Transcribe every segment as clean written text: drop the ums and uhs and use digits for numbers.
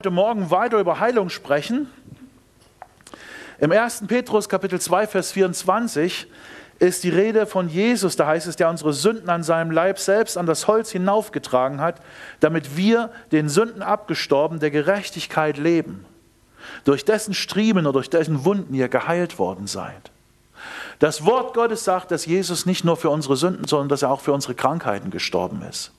Heute Morgen weiter über Heilung sprechen. Im 1. Petrus Kapitel 2, Vers 24 ist die Rede von Jesus. Da heißt es, der unsere Sünden an seinem Leib selbst an das Holz hinaufgetragen hat, damit wir den Sünden abgestorben, der Gerechtigkeit leben, durch dessen Striemen oder durch dessen Wunden ihr geheilt worden seid. Das Wort Gottes sagt, dass Jesus nicht nur für unsere Sünden, sondern dass er auch für unsere Krankheiten gestorben ist.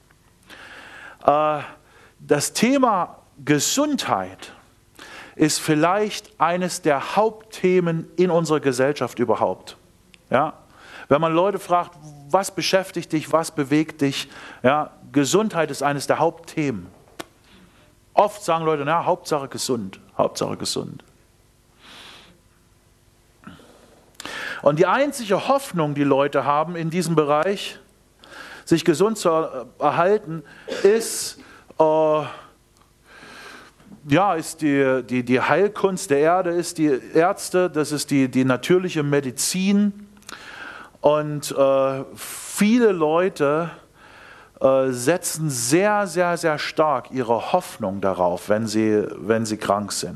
Das Thema Gesundheit ist vielleicht eines der Hauptthemen in unserer Gesellschaft überhaupt. Ja? Wenn man Leute fragt, was beschäftigt dich, was bewegt dich, ja, Gesundheit ist eines der Hauptthemen. Oft sagen Leute, na, Hauptsache gesund, Hauptsache gesund. Und die einzige Hoffnung, die Leute haben in diesem Bereich, sich gesund zu erhalten, ist ist die Heilkunst der Erde, ist die Ärzte, das ist die natürliche Medizin. Und viele Leute setzen sehr, sehr, sehr stark ihre Hoffnung darauf, wenn sie krank sind.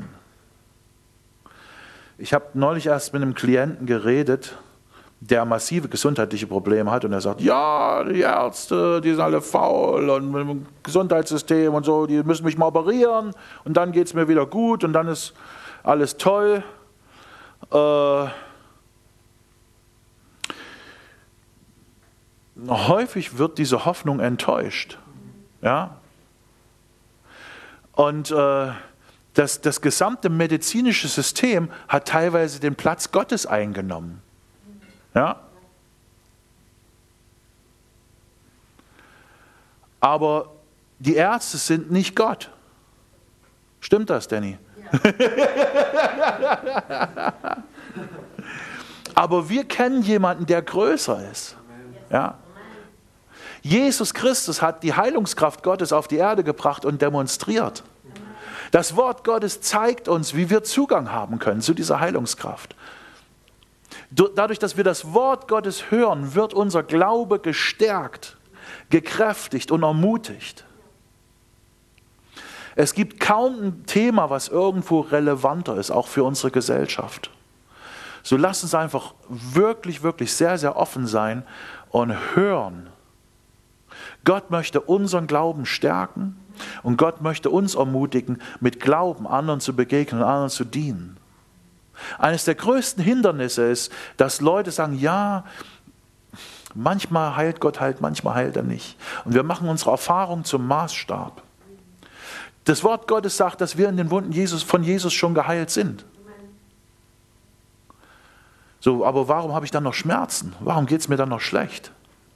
Ich habe neulich erst mit einem Klienten geredet, der massive gesundheitliche Probleme hat und er sagt, ja, die Ärzte, die sind alle faul und mit dem Gesundheitssystem und so, die müssen mich mal operieren und dann geht es mir wieder gut und dann ist alles toll. Häufig wird diese Hoffnung enttäuscht. Ja? Und das gesamte medizinische System hat teilweise den Platz Gottes eingenommen. Ja? Aber die Ärzte sind nicht Gott. Stimmt das, Danny? Ja. Aber wir kennen jemanden, der größer ist. Ja? Jesus Christus hat die Heilungskraft Gottes auf die Erde gebracht und demonstriert. Das Wort Gottes zeigt uns, wie wir Zugang haben können zu dieser Heilungskraft. Dadurch, dass wir das Wort Gottes hören, wird unser Glaube gestärkt, gekräftigt und ermutigt. Es gibt kaum ein Thema, was irgendwo relevanter ist, auch für unsere Gesellschaft. So lasst uns einfach wirklich, wirklich sehr, sehr offen sein und hören. Gott möchte unseren Glauben stärken und Gott möchte uns ermutigen, mit Glauben anderen zu begegnen und anderen zu dienen. Eines der größten Hindernisse ist, dass Leute sagen, ja, manchmal heilt Gott halt, manchmal heilt er nicht. Und wir machen unsere Erfahrung zum Maßstab. Das Wort Gottes sagt, dass wir in den Wunden von Jesus schon geheilt sind. So, aber warum habe ich dann noch Schmerzen? Warum geht es mir dann noch schlecht?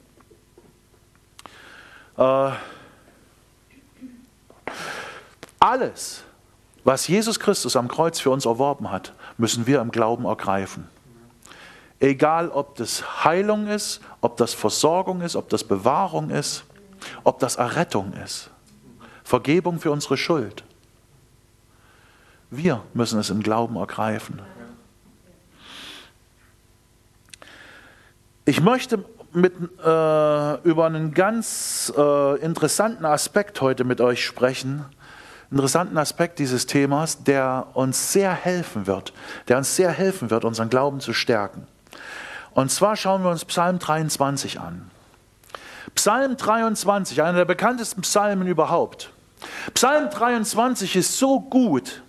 Alles, was Jesus Christus am Kreuz für uns erworben hat, müssen wir im Glauben ergreifen. Egal, ob das Heilung ist, ob das Versorgung ist, ob das Bewahrung ist, ob das Errettung ist. Vergebung für unsere Schuld. Wir müssen es im Glauben ergreifen. Ich möchte über einen ganz interessanten Aspekt heute mit euch sprechen. Interessanten Aspekt dieses Themas, der uns sehr helfen wird, unseren Glauben zu stärken. Und zwar schauen wir uns Psalm 23 an. Psalm 23, einer der bekanntesten Psalmen überhaupt. Psalm 23 ist so gut,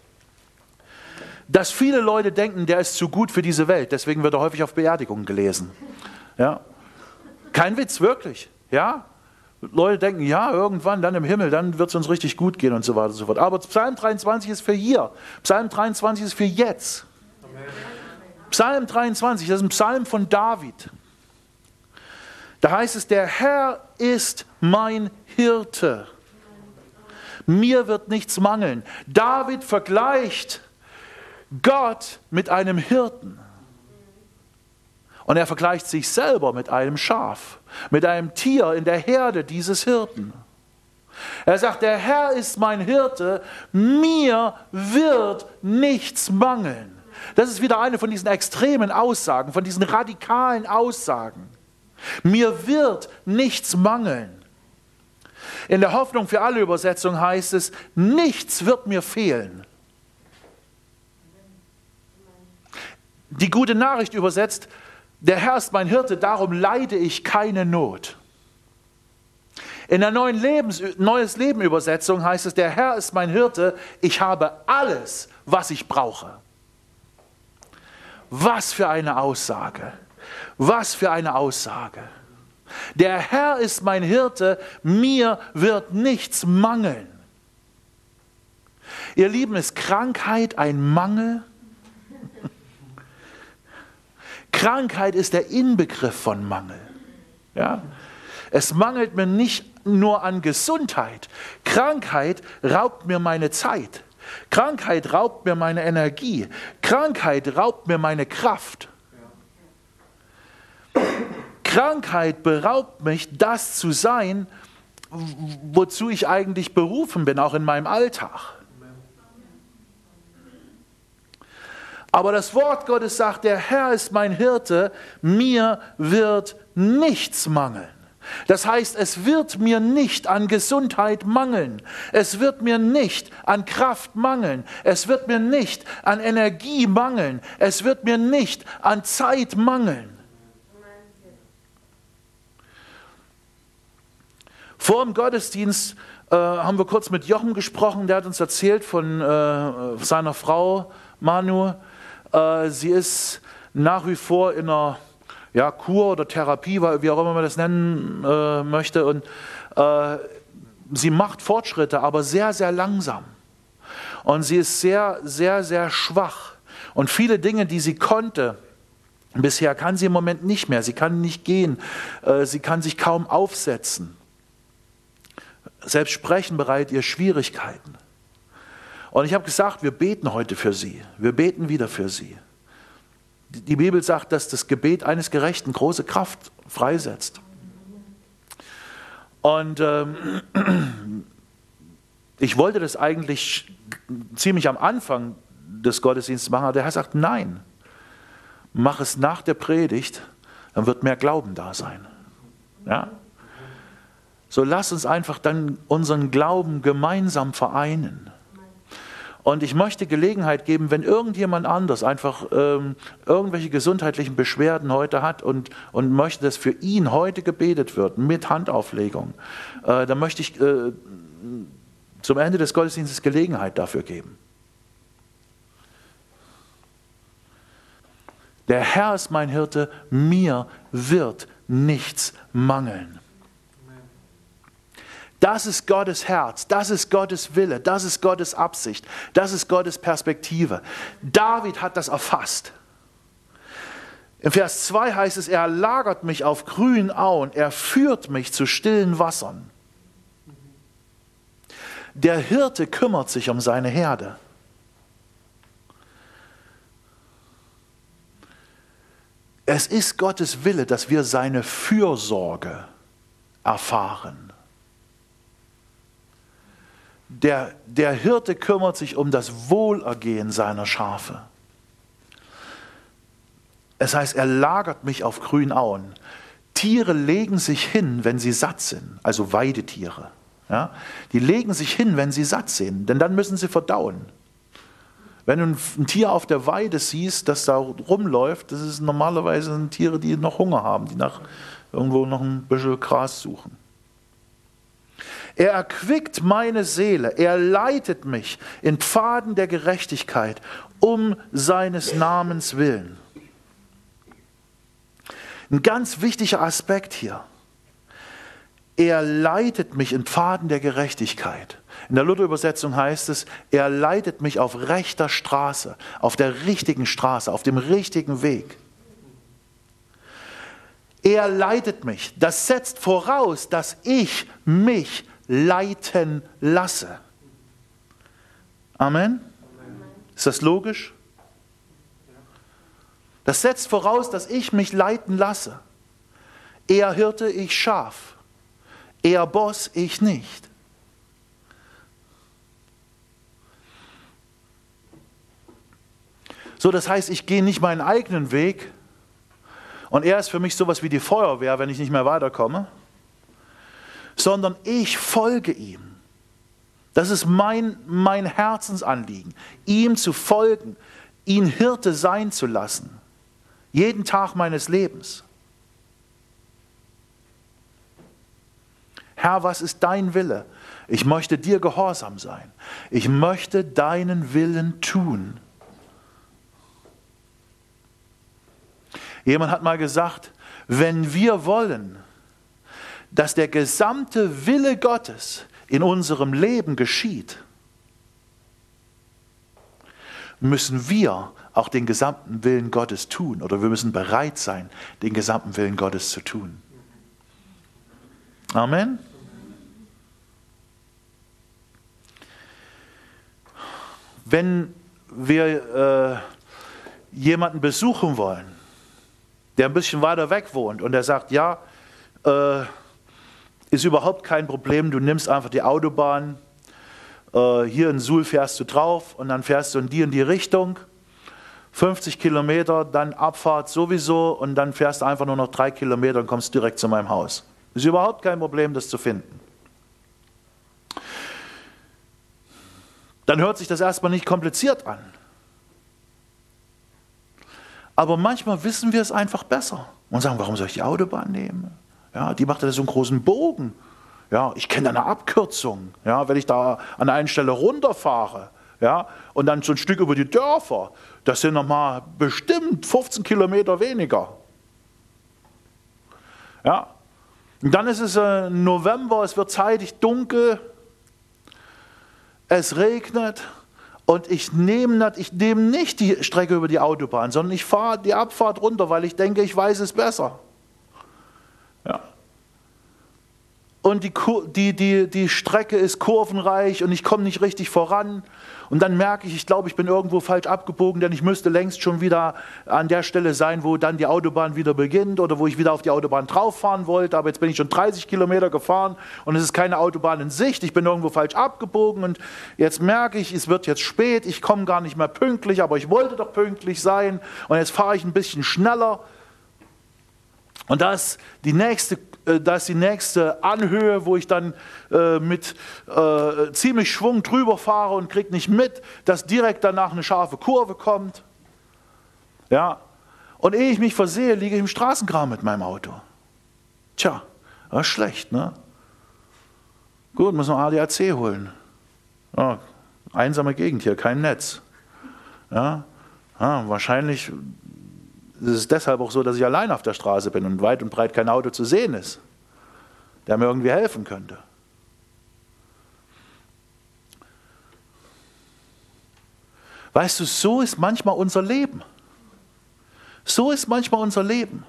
dass viele Leute denken, der ist zu gut für diese Welt. Deswegen wird er häufig auf Beerdigungen gelesen. Ja? Kein Witz, wirklich. Ja? Leute denken, ja, irgendwann, dann im Himmel, dann wird es uns richtig gut gehen und so weiter und so fort. Aber Psalm 23 ist für hier. Psalm 23 ist für jetzt. Amen. Psalm 23, das ist ein Psalm von David. Da heißt es, der Herr ist mein Hirte. Mir wird nichts mangeln. David vergleicht Gott mit einem Hirten. Und er vergleicht sich selber mit einem Schaf, mit einem Tier in der Herde dieses Hirten. Er sagt, der Herr ist mein Hirte, mir wird nichts mangeln. Das ist wieder eine von diesen extremen Aussagen, von diesen radikalen Aussagen. Mir wird nichts mangeln. In der Hoffnung für alle Übersetzung heißt es, nichts wird mir fehlen. Die Gute Nachricht übersetzt, der Herr ist mein Hirte, darum leide ich keine Not. In der Neues Leben Übersetzung heißt es, der Herr ist mein Hirte, ich habe alles, was ich brauche. Was für eine Aussage! Was für eine Aussage! Der Herr ist mein Hirte, mir wird nichts mangeln. Ihr Lieben, ist Krankheit ein Mangel? Krankheit ist der Inbegriff von Mangel. Ja? Es mangelt mir nicht nur an Gesundheit. Krankheit raubt mir meine Zeit. Krankheit raubt mir meine Energie. Krankheit raubt mir meine Kraft. Krankheit beraubt mich, das zu sein, wozu ich eigentlich berufen bin, auch in meinem Alltag. Aber das Wort Gottes sagt, der Herr ist mein Hirte, mir wird nichts mangeln. Das heißt, es wird mir nicht an Gesundheit mangeln. Es wird mir nicht an Kraft mangeln. Es wird mir nicht an Energie mangeln. Es wird mir nicht an Zeit mangeln. Vor dem Gottesdienst haben wir kurz mit Jochen gesprochen. Der hat uns erzählt von seiner Frau Manu. Sie ist nach wie vor in einer Kur oder Therapie, wie auch immer man das nennen möchte. Und sie macht Fortschritte, aber sehr, sehr langsam. Und sie ist sehr, sehr, sehr schwach. Und viele Dinge, die sie konnte, bisher kann sie im Moment nicht mehr. Sie kann nicht gehen. Sie kann sich kaum aufsetzen. Selbst sprechen bereitet ihr Schwierigkeiten. Und ich habe gesagt, wir beten heute für sie. Wir beten wieder für sie. Die Bibel sagt, dass das Gebet eines Gerechten große Kraft freisetzt. Und ich wollte das eigentlich ziemlich am Anfang des Gottesdienstes machen, aber der Herr sagt, nein, mach es nach der Predigt, dann wird mehr Glauben da sein. Ja? So lass uns einfach dann unseren Glauben gemeinsam vereinen. Und ich möchte Gelegenheit geben, wenn irgendjemand anders einfach irgendwelche gesundheitlichen Beschwerden heute hat und möchte, dass für ihn heute gebetet wird, mit Handauflegung, dann möchte ich zum Ende des Gottesdienstes Gelegenheit dafür geben. Der Herr ist mein Hirte, mir wird nichts mangeln. Das ist Gottes Herz, das ist Gottes Wille, das ist Gottes Absicht, das ist Gottes Perspektive. David hat das erfasst. Im Vers 2 heißt es, er lagert mich auf grünen Auen, er führt mich zu stillen Wassern. Der Hirte kümmert sich um seine Herde. Es ist Gottes Wille, dass wir seine Fürsorge erfahren. Der Hirte kümmert sich um das Wohlergehen seiner Schafe. Es heißt, er lagert mich auf grünen Auen. Tiere legen sich hin, wenn sie satt sind, also Weidetiere. Ja? Die legen sich hin, wenn sie satt sind, denn dann müssen sie verdauen. Wenn du ein Tier auf der Weide siehst, das da rumläuft, das ist normalerweise Tiere, die noch Hunger haben, die nach irgendwo noch ein bisschen Gras suchen. Er erquickt meine Seele, er leitet mich in Pfaden der Gerechtigkeit, um seines Namens willen. Ein ganz wichtiger Aspekt hier. Er leitet mich in Pfaden der Gerechtigkeit. In der Luther-Übersetzung heißt es, er leitet mich auf rechter Straße, auf der richtigen Straße, auf dem richtigen Weg. Er leitet mich. Das setzt voraus, dass ich mich leiten lasse. Amen? Ist das logisch? Das setzt voraus, dass ich mich leiten lasse. Er Hirte, ich Schaf. Er Boss, ich nicht. So, das heißt, ich gehe nicht meinen eigenen Weg und er ist für mich sowas wie die Feuerwehr, wenn ich nicht mehr weiterkomme. sondern ich folge ihm. Das ist mein Herzensanliegen, ihm zu folgen, ihn Hirte sein zu lassen, jeden Tag meines Lebens. Herr, was ist dein Wille? Ich möchte dir gehorsam sein. Ich möchte deinen Willen tun. Jemand hat mal gesagt, wenn wir wollen, dass der gesamte Wille Gottes in unserem Leben geschieht, müssen wir auch den gesamten Willen Gottes tun. Oder wir müssen bereit sein, den gesamten Willen Gottes zu tun. Amen. Wenn wir jemanden besuchen wollen, der ein bisschen weiter weg wohnt und der sagt, ja, ist überhaupt kein Problem, du nimmst einfach die Autobahn, hier in Suhl fährst du drauf und dann fährst du in die Richtung, 50 Kilometer, dann Abfahrt sowieso und dann fährst du einfach nur noch 3 Kilometer und kommst direkt zu meinem Haus. Ist überhaupt kein Problem, das zu finden. Dann hört sich das erstmal nicht kompliziert an. Aber manchmal wissen wir es einfach besser und sagen, warum soll ich die Autobahn nehmen? Ja, die macht ja so einen großen Bogen. Ja, ich kenne eine Abkürzung. Ja, wenn ich da an einer Stelle runterfahre, ja, und dann so ein Stück über die Dörfer, das sind nochmal bestimmt 15 Kilometer weniger. Ja, und dann ist es November, es wird zeitig dunkel, es regnet und ich nehme nicht die Strecke über die Autobahn, sondern ich fahre die Abfahrt runter, weil ich denke, ich weiß es besser. Ja. Und die Strecke ist kurvenreich und ich komme nicht richtig voran. Und dann merke ich glaube, ich bin irgendwo falsch abgebogen, denn ich müsste längst schon wieder an der Stelle sein, wo dann die Autobahn wieder beginnt oder wo ich wieder auf die Autobahn drauf fahren wollte. Aber jetzt bin ich schon 30 Kilometer gefahren und es ist keine Autobahn in Sicht. Ich bin irgendwo falsch abgebogen und jetzt merke ich, es wird jetzt spät. Ich komme gar nicht mehr pünktlich, aber ich wollte doch pünktlich sein. Und jetzt fahre ich ein bisschen schneller. Und da ist die nächste Anhöhe, wo ich dann mit ziemlich Schwung drüber fahre und kriege nicht mit, dass direkt danach eine scharfe Kurve kommt. Ja. Und ehe ich mich versehe, liege ich im Straßengraben mit meinem Auto. Tja, das ist schlecht, ne? Gut, muss noch ADAC holen. Ja, einsame Gegend hier, kein Netz. Ja, wahrscheinlich ist es deshalb auch so, dass ich allein auf der Straße bin und weit und breit kein Auto zu sehen ist, der mir irgendwie helfen könnte. Weißt du, so ist manchmal unser Leben. So ist manchmal unser Leben.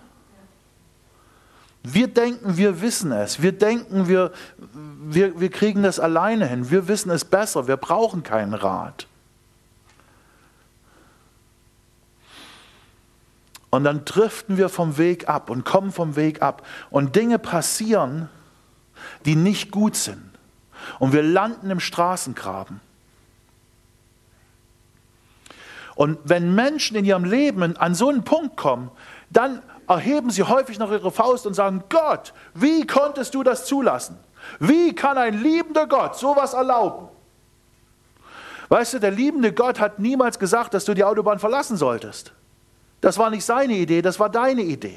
Wir denken, wir wissen es. Wir denken, wir kriegen das alleine hin. Wir wissen es besser. Wir brauchen keinen Rat. Und dann driften wir vom Weg ab und kommen vom Weg ab. Und Dinge passieren, die nicht gut sind. Und wir landen im Straßengraben. Und wenn Menschen in ihrem Leben an so einen Punkt kommen, dann erheben sie häufig noch ihre Faust und sagen, Gott, wie konntest du das zulassen? Wie kann ein liebender Gott sowas erlauben? Weißt du, der liebende Gott hat niemals gesagt, dass du die Autobahn verlassen solltest. Das war nicht seine Idee, das war deine Idee.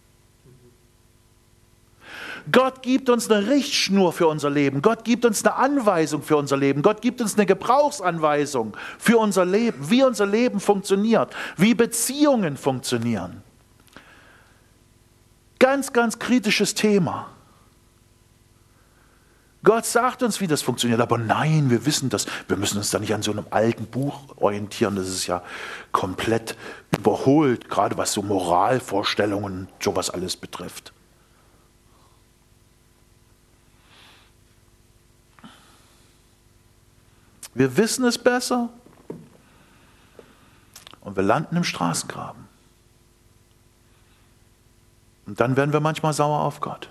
Gott gibt uns eine Richtschnur für unser Leben. Gott gibt uns eine Anweisung für unser Leben. Gott gibt uns eine Gebrauchsanweisung für unser Leben, wie unser Leben funktioniert, wie Beziehungen funktionieren. Ganz, ganz kritisches Thema. Gott sagt uns, wie das funktioniert, aber nein, wir wissen das. Wir müssen uns da nicht an so einem alten Buch orientieren, das ist ja komplett überholt, gerade was so Moralvorstellungen und sowas alles betrifft. Wir wissen es besser und wir landen im Straßengraben. Und dann werden wir manchmal sauer auf Gott.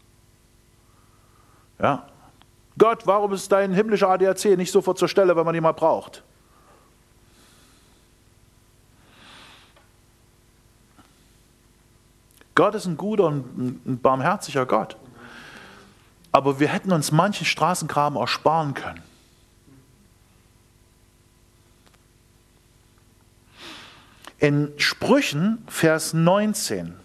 Ja. Gott, warum ist dein himmlischer ADAC nicht sofort zur Stelle, wenn man ihn mal braucht? Gott ist ein guter und ein barmherziger Gott. Aber wir hätten uns manchen Straßengraben ersparen können. In Sprüchen, Vers 19,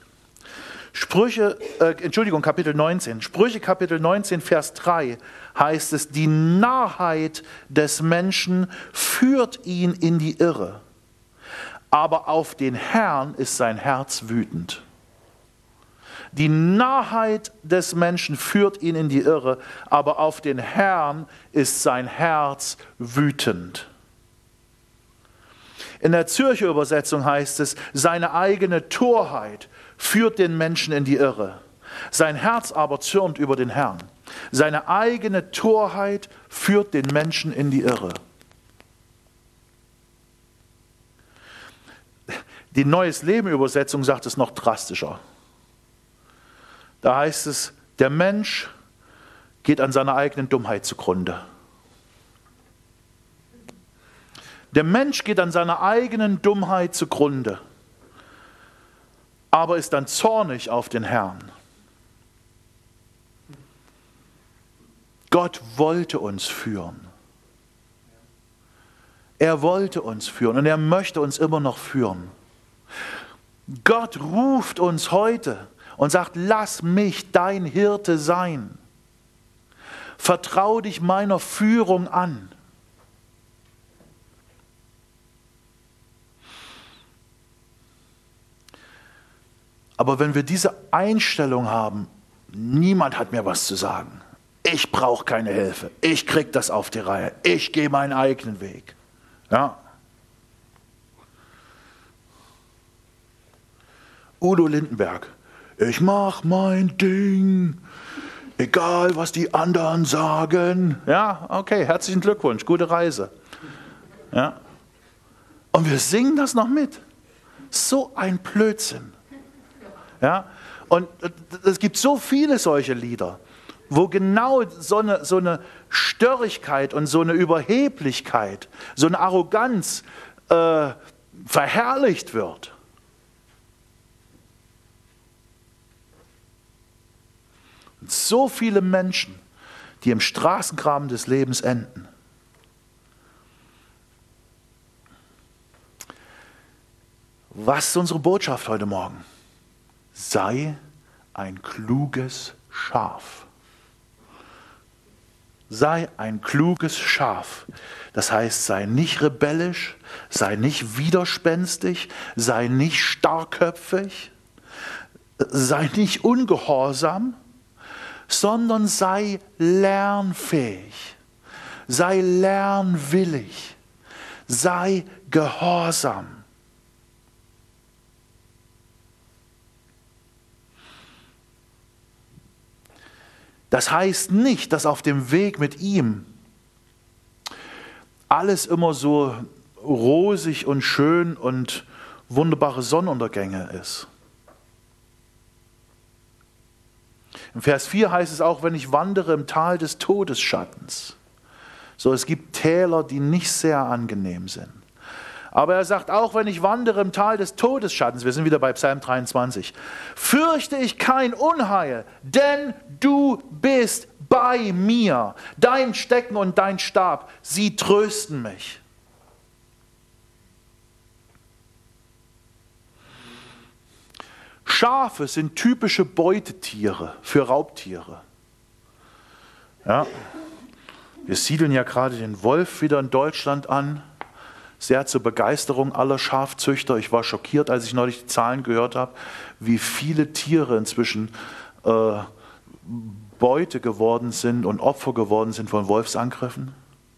Kapitel 19, Sprüche, Kapitel 19, Vers 3 heißt es, die Narrheit des Menschen führt ihn in die Irre, aber auf den Herrn ist sein Herz wütend. Die Narrheit des Menschen führt ihn in die Irre, aber auf den Herrn ist sein Herz wütend. In der Zürcher Übersetzung heißt es, seine eigene Torheit führt den Menschen in die Irre. Sein Herz aber zürnt über den Herrn. Seine eigene Torheit führt den Menschen in die Irre. Die Neues Leben Übersetzung sagt es noch drastischer. Da heißt es, der Mensch geht an seiner eigenen Dummheit zugrunde. Der Mensch geht an seiner eigenen Dummheit zugrunde, aber ist dann zornig auf den Herrn. Gott wollte uns führen. Er wollte uns führen und er möchte uns immer noch führen. Gott ruft uns heute und sagt, lass mich dein Hirte sein. Vertrau dich meiner Führung an. Aber wenn wir diese Einstellung haben, niemand hat mir was zu sagen. Ich brauche keine Hilfe. Ich kriege das auf die Reihe. Ich gehe meinen eigenen Weg. Ja. Udo Lindenberg. Ich mach mein Ding. Egal, was die anderen sagen. Ja, okay, herzlichen Glückwunsch. Gute Reise. Ja. Und wir singen das noch mit. So ein Blödsinn. Ja, und es gibt so viele solche Lieder, wo genau so eine Störrigkeit und so eine Überheblichkeit, so eine Arroganz verherrlicht wird. Und so viele Menschen, die im Straßengraben des Lebens enden. Was ist unsere Botschaft heute Morgen? Sei ein kluges Schaf. Sei ein kluges Schaf. Das heißt, sei nicht rebellisch, sei nicht widerspenstig, sei nicht starrköpfig, sei nicht ungehorsam, sondern sei lernfähig, sei lernwillig, sei gehorsam. Das heißt nicht, dass auf dem Weg mit ihm alles immer so rosig und schön und wunderbare Sonnenuntergänge ist. Im Vers 4 heißt es auch, wenn ich wandere im Tal des Todesschattens. So, es gibt Täler, die nicht sehr angenehm sind. Aber er sagt auch, wenn ich wandere im Tal des Todesschattens, wir sind wieder bei Psalm 23, fürchte ich kein Unheil, denn du bist bei mir. Dein Stecken und dein Stab, sie trösten mich. Schafe sind typische Beutetiere für Raubtiere. Ja. Wir siedeln ja gerade den Wolf wieder in Deutschland an. Sehr zur Begeisterung aller Schafzüchter. Ich war schockiert, als ich neulich die Zahlen gehört habe, wie viele Tiere inzwischen Beute geworden sind und Opfer geworden sind von Wolfsangriffen.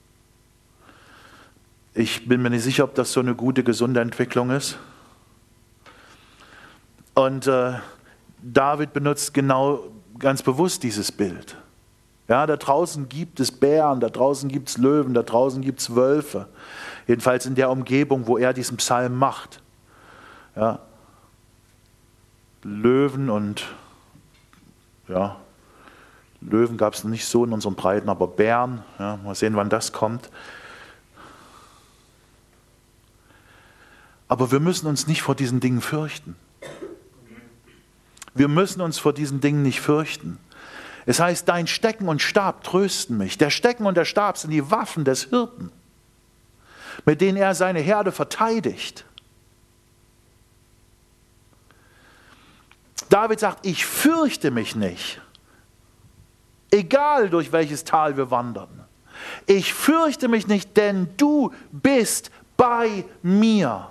Ich bin mir nicht sicher, ob das so eine gute, gesunde Entwicklung ist. Und David benutzt genau ganz bewusst dieses Bild. Ja, da draußen gibt es Bären, da draußen gibt es Löwen, da draußen gibt es Wölfe. Jedenfalls in der Umgebung, wo er diesen Psalm macht. Ja. Löwen und Löwen gab es nicht so in unseren Breiten, aber Bären, ja, mal sehen, wann das kommt. Aber wir müssen uns nicht vor diesen Dingen fürchten. Wir müssen uns vor diesen Dingen nicht fürchten. Es heißt, dein Stecken und Stab trösten mich. Der Stecken und der Stab sind die Waffen des Hirten, mit denen er seine Herde verteidigt. David sagt, ich fürchte mich nicht, egal durch welches Tal wir wandern. Ich fürchte mich nicht, denn du bist bei mir.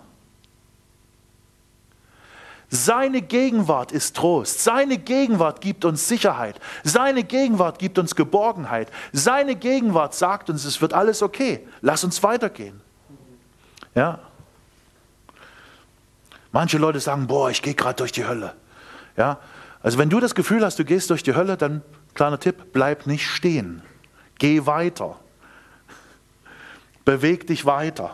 Seine Gegenwart ist Trost. Seine Gegenwart gibt uns Sicherheit. Seine Gegenwart gibt uns Geborgenheit. Seine Gegenwart sagt uns, es wird alles okay. Lass uns weitergehen. Ja. Manche Leute sagen, boah, ich gehe gerade durch die Hölle. Ja. Also wenn du das Gefühl hast, du gehst durch die Hölle, dann, kleiner Tipp, bleib nicht stehen. Geh weiter. Beweg dich weiter.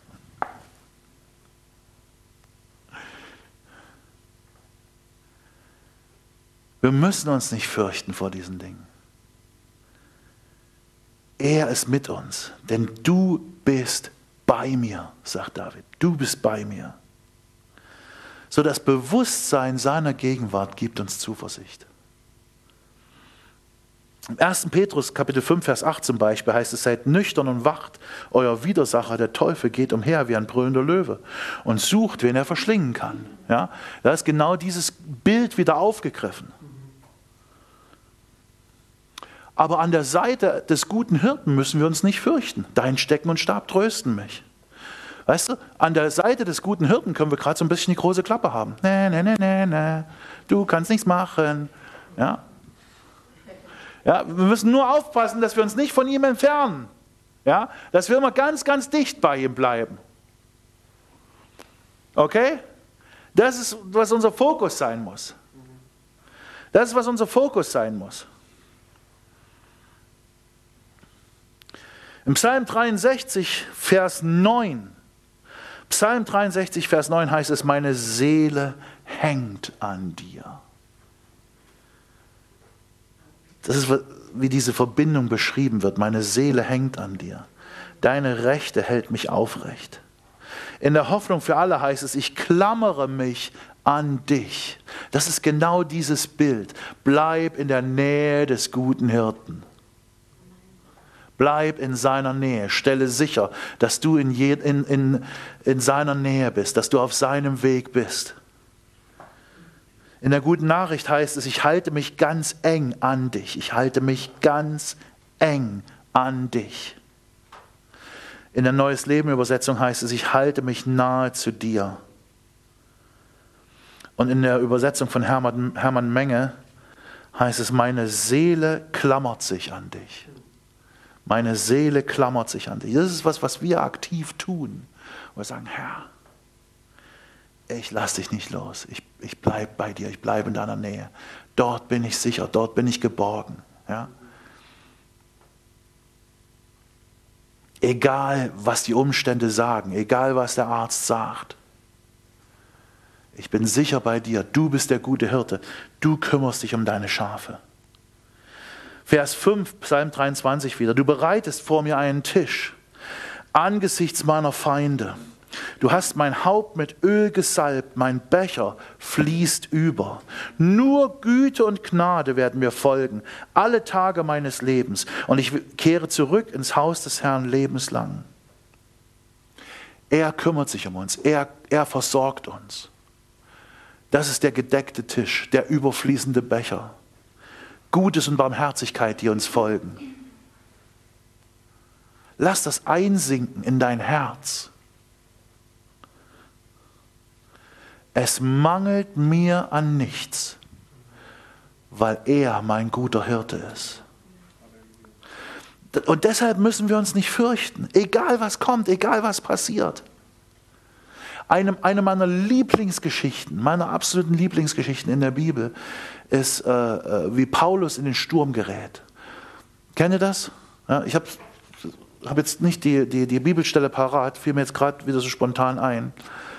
Wir müssen uns nicht fürchten vor diesen Dingen. Er ist mit uns, denn du bist bei mir, sagt David. Du bist bei mir. So das Bewusstsein seiner Gegenwart gibt uns Zuversicht. Im 1. Petrus Kapitel 5, Vers 8 zum Beispiel heißt es, seid nüchtern und wacht, euer Widersacher, der Teufel, geht umher wie ein brüllender Löwe und sucht, wen er verschlingen kann. Ja? Da ist genau dieses Bild wieder aufgegriffen. Aber an der Seite des guten Hirten müssen wir uns nicht fürchten. Dein Stecken und Stab trösten mich. Weißt du, an der Seite des guten Hirten können wir gerade so ein bisschen die große Klappe haben. Nee, du kannst nichts machen. Ja? Ja, wir müssen nur aufpassen, dass wir uns nicht von ihm entfernen. Ja? Dass wir immer ganz, ganz dicht bei ihm bleiben. Okay? Das ist, was unser Fokus sein muss. Das ist, was unser Fokus sein muss. Im Psalm 63, Vers 9. Psalm 63, Vers 9 heißt es, meine Seele hängt an dir. Das ist, wie diese Verbindung beschrieben wird. Meine Seele hängt an dir. Deine Rechte hält mich aufrecht. In der Hoffnung für alle heißt es, ich klammere mich an dich. Das ist genau dieses Bild. Bleib in der Nähe des guten Hirten. Bleib in seiner Nähe. Stelle sicher, dass du in seiner Nähe bist, dass du auf seinem Weg bist. In der guten Nachricht heißt es, ich halte mich ganz eng an dich. Ich halte mich ganz eng an dich. In der Neues Leben Übersetzung heißt es, ich halte mich nahe zu dir. Und in der Übersetzung von Hermann Menge heißt es, meine Seele klammert sich an dich. Meine Seele klammert sich an dich. Das ist was wir aktiv tun. Wir sagen, Herr, ich lasse dich nicht los. Ich bleibe bei dir, ich bleibe in deiner Nähe. Dort bin ich sicher, dort bin ich geborgen. Ja? Egal, was die Umstände sagen, egal, was der Arzt sagt. Ich bin sicher bei dir. Du bist der gute Hirte. Du kümmerst dich um deine Schafe. Vers 5, Psalm 23 wieder. Du bereitest vor mir einen Tisch angesichts meiner Feinde. Du hast mein Haupt mit Öl gesalbt, mein Becher fließt über. Nur Güte und Gnade werden mir folgen, alle Tage meines Lebens. Und ich kehre zurück ins Haus des Herrn lebenslang. Er kümmert sich um uns, er versorgt uns. Das ist der gedeckte Tisch, der überfließende Becher. Gutes und Barmherzigkeit, die uns folgen. Lass das einsinken in dein Herz. Es mangelt mir an nichts, weil er mein guter Hirte ist. Und deshalb müssen wir uns nicht fürchten, egal was kommt, egal was passiert. Eine meiner Lieblingsgeschichten, meiner absoluten Lieblingsgeschichten in der Bibel ist, wie Paulus in den Sturm gerät. Kennt ihr das? Ja, ich habe jetzt nicht die Bibelstelle parat, fiel mir jetzt gerade wieder so spontan ein.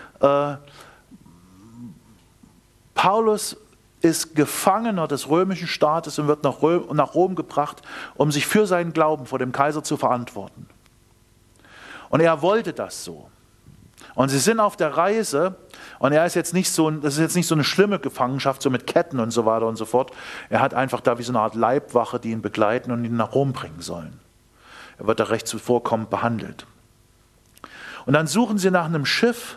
Paulus ist Gefangener des römischen Staates und wird nach Rom gebracht, um sich für seinen Glauben vor dem Kaiser zu verantworten. Und er wollte das so. Und sie sind auf der Reise und das ist jetzt nicht so eine schlimme Gefangenschaft, so mit Ketten und so weiter und so fort. Er hat einfach da wie so eine Art Leibwache, die ihn begleiten und ihn nach Rom bringen sollen. Er wird da recht zuvorkommend behandelt. Und dann suchen sie nach einem Schiff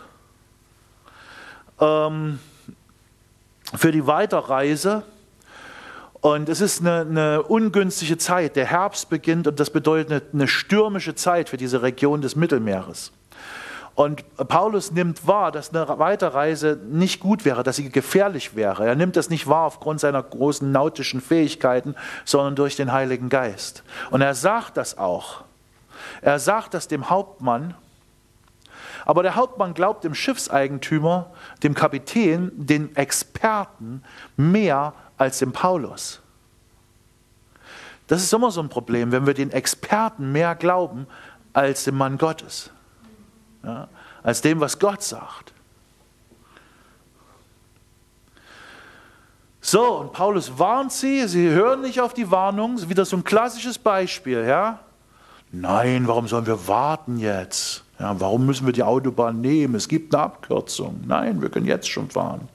für die Weiterreise. Und es ist eine ungünstige Zeit. Der Herbst beginnt und das bedeutet eine stürmische Zeit für diese Region des Mittelmeeres. Und Paulus nimmt wahr, dass eine Weiterreise nicht gut wäre, dass sie gefährlich wäre. Er nimmt das nicht wahr aufgrund seiner großen nautischen Fähigkeiten, sondern durch den Heiligen Geist. Und er sagt das auch. Er sagt das dem Hauptmann. Aber der Hauptmann glaubt dem Schiffseigentümer, dem Kapitän, den Experten mehr als dem Paulus. Das ist immer so ein Problem, wenn wir den Experten mehr glauben als dem Mann Gottes. Ja, als dem, was Gott sagt. So, und Paulus warnt sie hören nicht auf die Warnung, wieder so ein klassisches Beispiel. Ja? Nein, warum sollen wir warten jetzt? Ja, warum müssen wir die Autobahn nehmen? Es gibt eine Abkürzung. Nein, wir können jetzt schon fahren.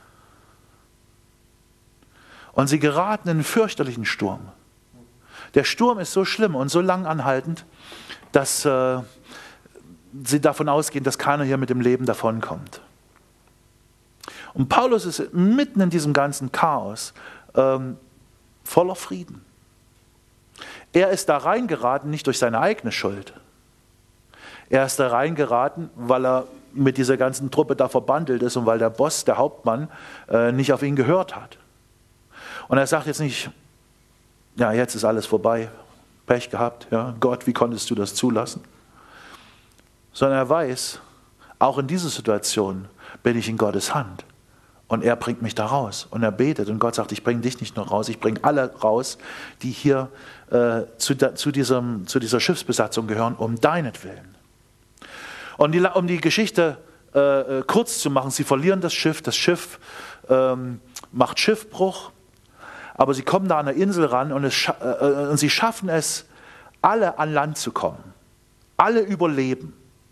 Und sie geraten in einen fürchterlichen Sturm. Der Sturm ist so schlimm und so lang anhaltend, dass sie davon ausgehen, dass keiner hier mit dem Leben davonkommt. Und Paulus ist mitten in diesem ganzen Chaos voller Frieden. Er ist da reingeraten, nicht durch seine eigene Schuld. Er ist da reingeraten, weil er mit dieser ganzen Truppe da verbandelt ist und weil der Boss, der Hauptmann, nicht auf ihn gehört hat. Und er sagt jetzt nicht, ja, jetzt ist alles vorbei, Pech gehabt, ja, Gott, wie konntest du das zulassen? Sondern er weiß, auch in dieser Situation bin ich in Gottes Hand. Und er bringt mich da raus. Und er betet und Gott sagt, ich bringe dich nicht nur raus, ich bringe alle raus, die hier zu dieser Schiffsbesatzung gehören, um deinetwillen. Und um die Geschichte kurz zu machen, sie verlieren das Schiff macht Schiffbruch, aber sie kommen da an der Insel ran und sie schaffen es, alle an Land zu kommen. Alle überleben.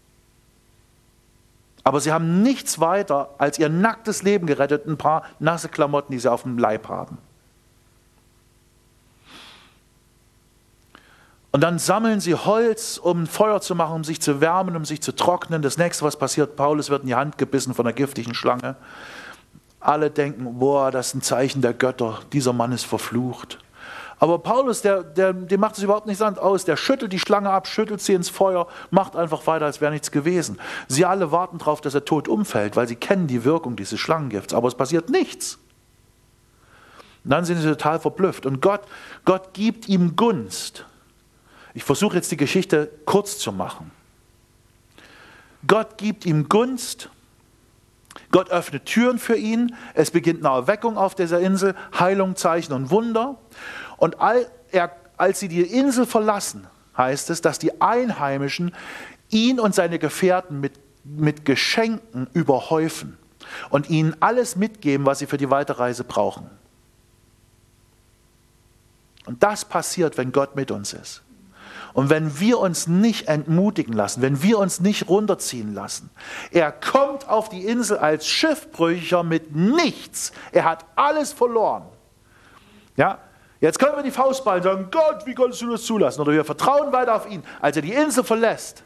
Aber sie haben nichts weiter als ihr nacktes Leben gerettet, ein paar nasse Klamotten, die sie auf dem Leib haben. Und dann sammeln sie Holz, um ein Feuer zu machen, um sich zu wärmen, um sich zu trocknen. Das nächste, was passiert, Paulus wird in die Hand gebissen von einer giftigen Schlange. Alle denken, boah, das ist ein Zeichen der Götter, dieser Mann ist verflucht. Aber Paulus, dem macht es überhaupt nichts aus. Der schüttelt die Schlange ab, schüttelt sie ins Feuer, macht einfach weiter, als wäre nichts gewesen. Sie alle warten darauf, dass er tot umfällt, weil sie kennen die Wirkung dieses Schlangengifts. Aber es passiert nichts. Und dann sind sie total verblüfft. Und Gott gibt ihm Gunst. Ich versuche jetzt die Geschichte kurz zu machen. Gott gibt ihm Gunst. Gott öffnet Türen für ihn. Es beginnt eine Erweckung auf dieser Insel, Heilung, Zeichen und Wunder. Und als sie die Insel verlassen, heißt es, dass die Einheimischen ihn und seine Gefährten mit Geschenken überhäufen und ihnen alles mitgeben, was sie für die Weiterreise brauchen. Und das passiert, wenn Gott mit uns ist. Und wenn wir uns nicht entmutigen lassen, wenn wir uns nicht runterziehen lassen, er kommt auf die Insel als Schiffbrüchiger mit nichts. Er hat alles verloren. Ja? Jetzt können wir die Faust ballen und sagen, Gott, wie konntest du das zulassen? Oder wir vertrauen weiter auf ihn. Als er die Insel verlässt,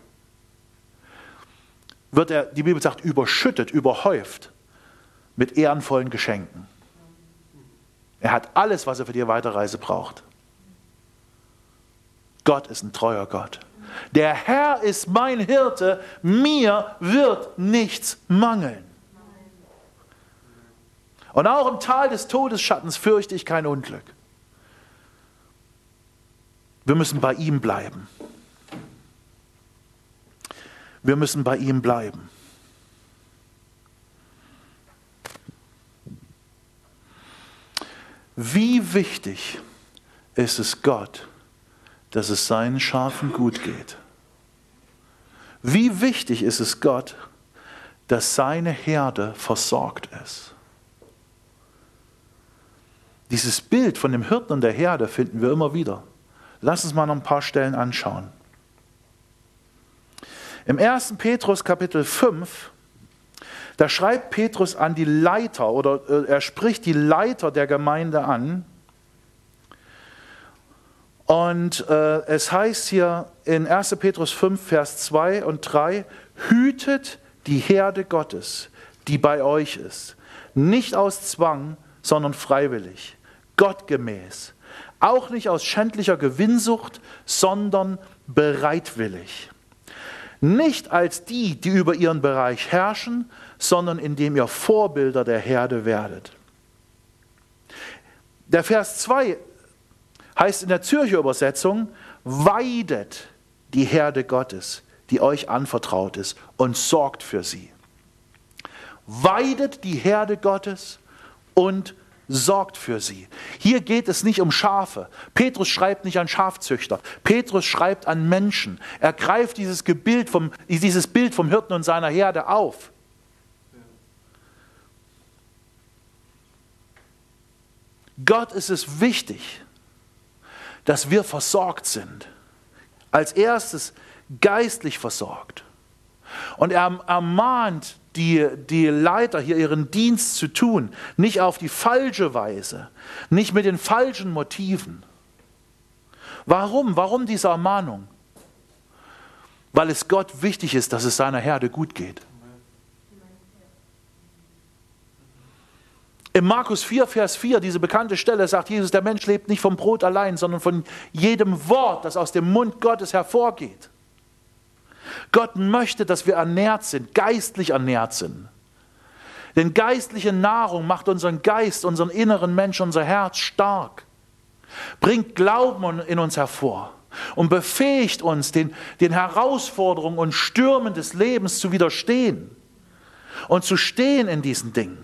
wird er, die Bibel sagt, überschüttet, überhäuft mit ehrenvollen Geschenken. Er hat alles, was er für die Weiterreise braucht. Gott ist ein treuer Gott. Der Herr ist mein Hirte, mir wird nichts mangeln. Und auch im Tal des Todesschattens fürchte ich kein Unglück. Wir müssen bei ihm bleiben. Wir müssen bei ihm bleiben. Wie wichtig ist es Gott, dass es seinen Schafen gut geht? Wie wichtig ist es Gott, dass seine Herde versorgt ist? Dieses Bild von dem Hirten und der Herde finden wir immer wieder. Lass uns mal noch ein paar Stellen anschauen. Im 1. Petrus Kapitel 5, da schreibt Petrus an die Leiter oder er spricht die Leiter der Gemeinde an. Und es heißt hier in 1. Petrus 5, Vers 2 und 3, hütet die Herde Gottes, die bei euch ist, nicht aus Zwang, sondern freiwillig, gottgemäß, auch nicht aus schändlicher Gewinnsucht, sondern bereitwillig. Nicht als die, die über ihren Bereich herrschen, sondern indem ihr Vorbilder der Herde werdet. Der Vers 2 heißt in der Zürcher Übersetzung, weidet die Herde Gottes, die euch anvertraut ist, und sorgt für sie. Weidet die Herde Gottes und sorgt für sie. Hier geht es nicht um Schafe. Petrus schreibt nicht an Schafzüchter. Petrus schreibt an Menschen. Er greift dieses Bild vom Hirten und seiner Herde auf. Gott ist es wichtig, dass wir versorgt sind. Als erstes geistlich versorgt. Und er ermahnt die Leiter hier ihren Dienst zu tun, nicht auf die falsche Weise, nicht mit den falschen Motiven. Warum? Warum diese Ermahnung? Weil es Gott wichtig ist, dass es seiner Herde gut geht. In Markus 4, Vers 4, diese bekannte Stelle, sagt Jesus, der Mensch lebt nicht vom Brot allein, sondern von jedem Wort, das aus dem Mund Gottes hervorgeht. Gott möchte, dass wir ernährt sind, geistlich ernährt sind. Denn geistliche Nahrung macht unseren Geist, unseren inneren Mensch, unser Herz stark, bringt Glauben in uns hervor und befähigt uns, den Herausforderungen und Stürmen des Lebens zu widerstehen und zu stehen in diesen Dingen.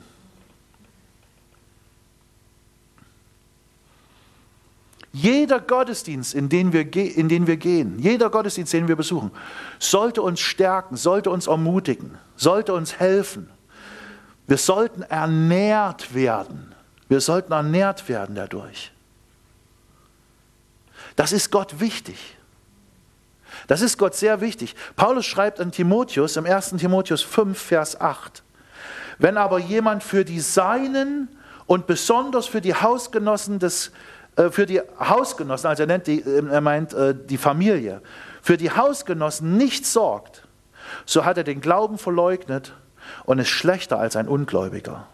Jeder Gottesdienst, in den wir gehen, jeder Gottesdienst, den wir besuchen, sollte uns stärken, sollte uns ermutigen, sollte uns helfen. Wir sollten ernährt werden. Wir sollten ernährt werden dadurch. Das ist Gott wichtig. Das ist Gott sehr wichtig. Paulus schreibt an Timotheus im 1. Timotheus 5, Vers 8. Wenn aber jemand für die Seinen und besonders für die Hausgenossen also er meint die Familie, für die Hausgenossen nicht sorgt, so hat er den Glauben verleugnet und ist schlechter als ein Ungläubiger.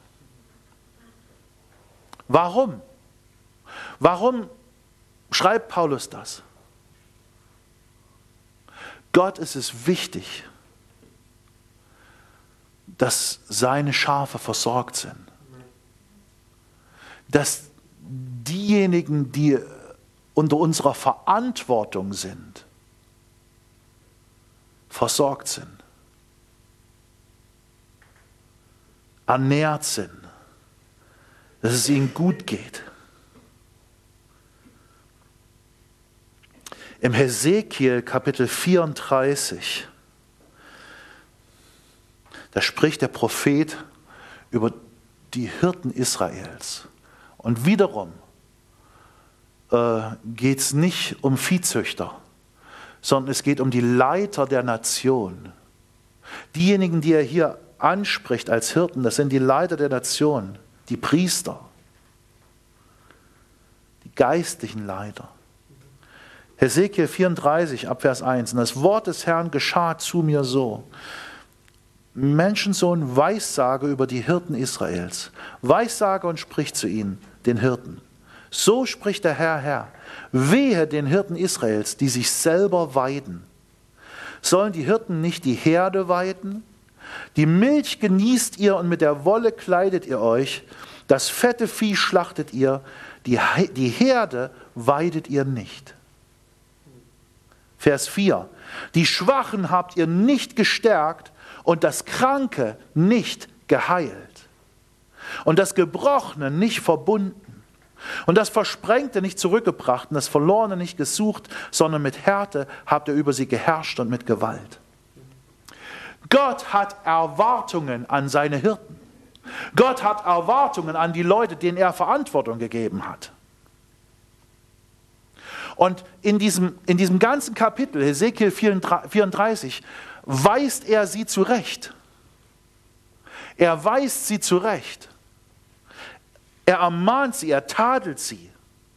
Warum? Warum schreibt Paulus das? Gott ist es wichtig, dass seine Schafe versorgt sind. Dass diejenigen, die unter unserer Verantwortung sind, versorgt sind, ernährt sind, dass es ihnen gut geht. Im Hesekiel Kapitel 34, da spricht der Prophet über die Hirten Israels. Und wiederum geht es nicht um Viehzüchter, sondern es geht um die Leiter der Nation. Diejenigen, die er hier anspricht als Hirten, das sind die Leiter der Nation, die Priester, die geistlichen Leiter. Hesekiel 34, ab Vers 1. Und das Wort des Herrn geschah zu mir so. Menschensohn, weissage über die Hirten Israels. Weissage und sprich zu ihnen, den Hirten. So spricht der Herr. Wehe den Hirten Israels, die sich selber weiden. Sollen die Hirten nicht die Herde weiden? Die Milch genießt ihr und mit der Wolle kleidet ihr euch. Das fette Vieh schlachtet ihr. Die Herde weidet ihr nicht. Vers 4. Die Schwachen habt ihr nicht gestärkt und das Kranke nicht geheilt. Und das Gebrochene nicht verbunden. Und das Versprengte nicht zurückgebracht und das Verlorene nicht gesucht, sondern mit Härte habt ihr über sie geherrscht und mit Gewalt. Gott hat Erwartungen an seine Hirten. Gott hat Erwartungen an die Leute, denen er Verantwortung gegeben hat. Und in diesem ganzen Kapitel, Hesekiel 34, weist er sie zurecht. Er weist sie zurecht. Er ermahnt sie, er tadelt sie,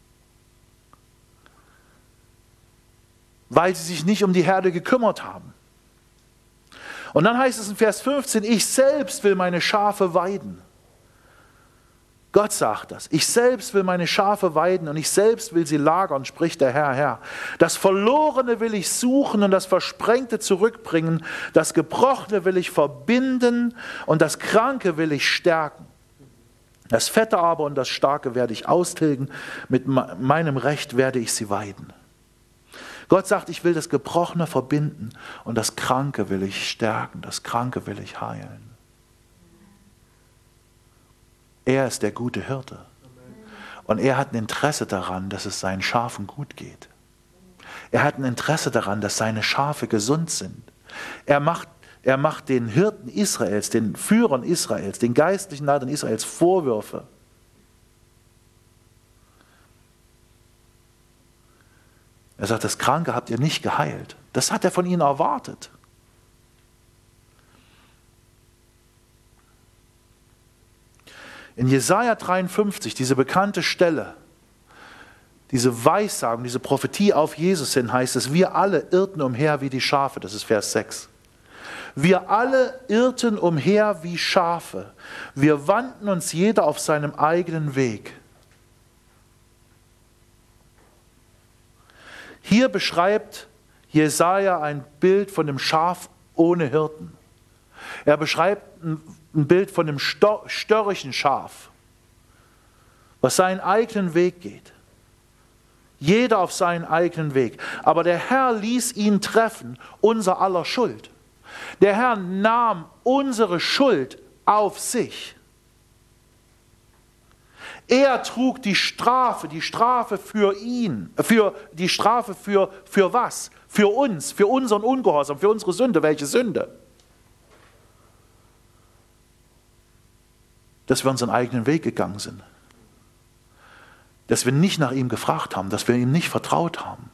weil sie sich nicht um die Herde gekümmert haben. Und dann heißt es in Vers 15, ich selbst will meine Schafe weiden. Gott sagt das. Ich selbst will meine Schafe weiden und ich selbst will sie lagern, spricht der Herr. Das Verlorene will ich suchen und das Versprengte zurückbringen. Das Gebrochene will ich verbinden und das Kranke will ich stärken. Das Fette aber und das Starke werde ich austilgen. Mit meinem Recht werde ich sie weiden. Gott sagt, ich will das Gebrochene verbinden und das Kranke will ich stärken. Das Kranke will ich heilen. Er ist der gute Hirte. Und er hat ein Interesse daran, dass es seinen Schafen gut geht. Er hat ein Interesse daran, dass seine Schafe gesund sind. Er macht den Hirten Israels, den Führern Israels, den geistlichen Leitern Israels Vorwürfe. Er sagt, das Kranke habt ihr nicht geheilt. Das hat er von ihnen erwartet. In Jesaja 53, diese bekannte Stelle, diese Weissagung, diese Prophetie auf Jesus hin, heißt es, wir alle irrten umher wie die Schafe. Das ist Vers 6. Wir alle irrten umher wie Schafe. Wir wandten uns jeder auf seinem eigenen Weg. Hier beschreibt Jesaja ein Bild von dem Schaf ohne Hirten. Er beschreibt ein Bild von dem störrischen Schaf, was seinen eigenen Weg geht. Jeder auf seinen eigenen Weg. Aber der Herr ließ ihn treffen, unser aller Schuld. Der Herr nahm unsere Schuld auf sich. Er trug die Strafe für ihn, für was? Für uns, für unseren Ungehorsam, für unsere Sünde. Welche Sünde? Dass wir unseren eigenen Weg gegangen sind. Dass wir nicht nach ihm gefragt haben, dass wir ihm nicht vertraut haben.